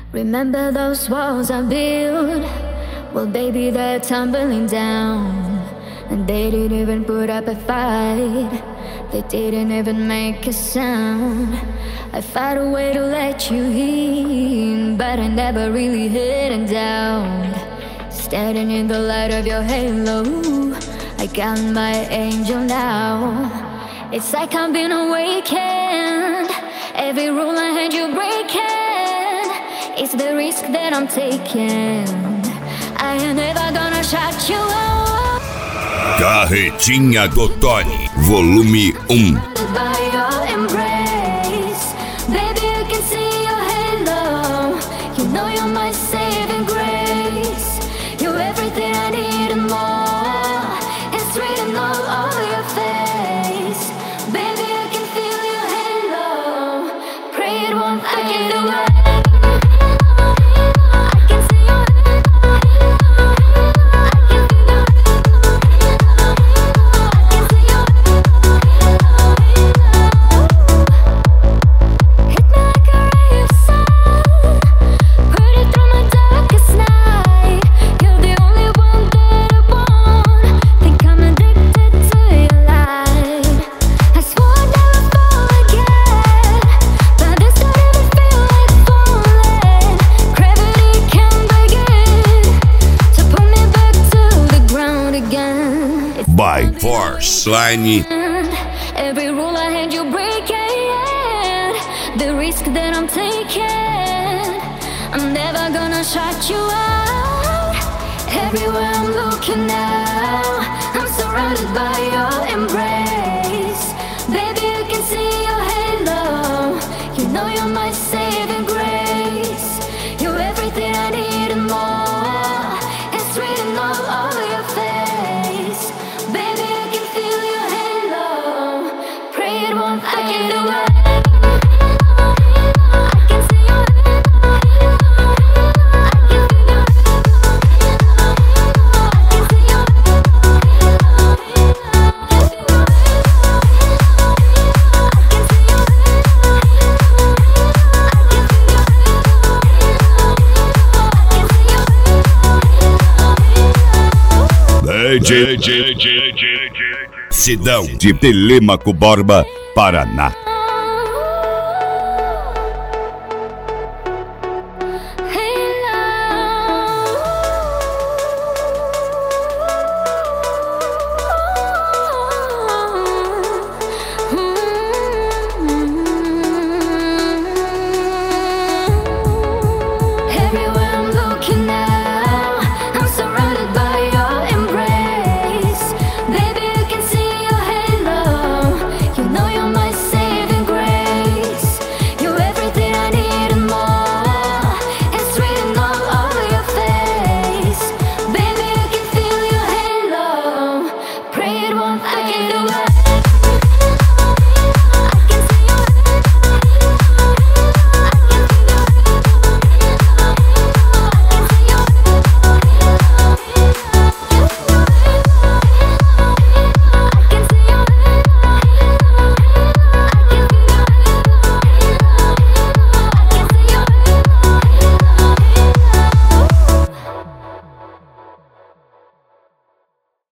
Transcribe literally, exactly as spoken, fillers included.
Remember those walls I built? Well, baby, they're tumbling down. And they didn't even put up a fight. They didn't even make a sound. I found a way to let you in, but I never really hid down. Standing in the light of your halo, I got my angel now. It's like I'm being awakened. Every rule I had you breaking. It's the risk that I'm taking. I ain't never gonna shut you out. Carretinha do Tony, volume um. By your embrace, baby, I can see your halo. You know you're my saving grace. You're everything I need and more. It's written all over your face. Baby, I can feel your halo. Pray it won't fade away. By Force Line. Every rule I had you breaking. The risk that I'm taking. I'm never gonna shut you out. Everywhere I'm looking now, I'm surrounded by your embrace. Baby, I can see your halo. You know you're my saving grace. You're everything I need and more. It's written all over your face. Baby, I can feel your halo. Pray it won't fade away. D J Sidão de Telêmaco Borba, Paraná.